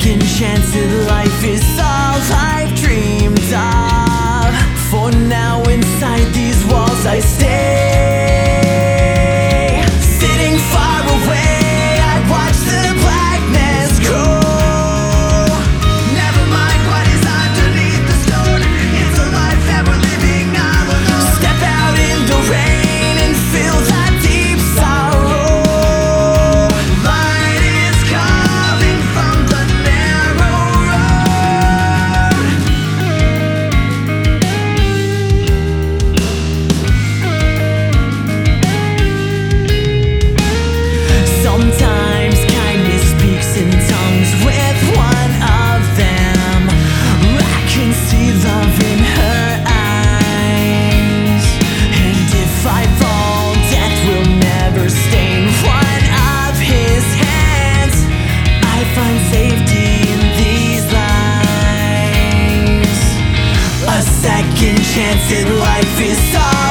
second chance at life is all I've dreamed of. For now inside these walls I stay. Sitting far away, I watch the blackness grow. Never mind what is underneath the stone. It's a life that we're living all alone. Step out in the rain and feel that deep sorrow. Light is coming from the narrow road. Sometimes kindness speaks in tongues with one of them. I can see love in her eyes. And if I fall, death will never stain one of his hands. I find safety in these lives. A second chance at life is all